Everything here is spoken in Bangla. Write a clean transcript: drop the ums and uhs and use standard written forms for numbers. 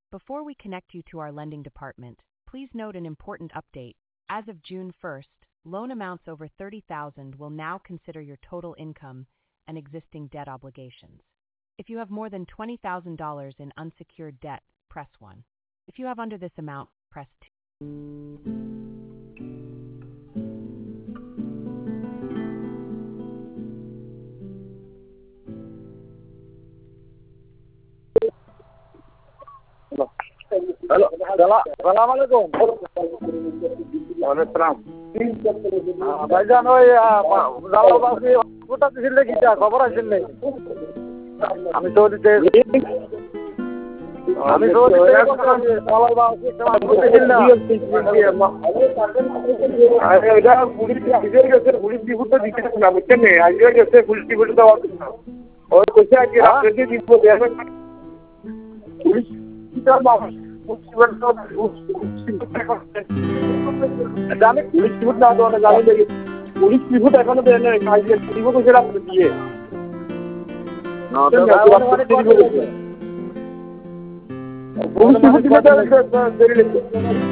Before we connect you to our lending department, please note an important update. As of June 1st, loan amounts over $30,000 will now consider your total income and existing debt obligations. If you have more than $20,000 in unsecured debt, press 1. If you have under this amount, press 2. Hello सलाम वालेकुम वालेकुम भाईजान ওই জালালবাসী কোথা থেকে লিখিটা খবর আছে নেই আমি সৌদিতে জালালবাসী কেমন বুঝছেন না আরে এটা পুলিশ আইজে গেছে পুলিশ ডিপুট দিতে না বুঝছেন না আইজে গেছে পুলিশ ডিপুট দেওয়া ওই কইছে কি রাতে দিব দেবে পুলিশ কি জানে পুলিশ ডিপুট না তো জানি দেখি পুলিশ ডিপুট এখনো দেয় না আইজে ডিপুট কইছে রাতে দিয়ে না তো মানে পুলিশ ডিপুট দিতে দেরি লাগছে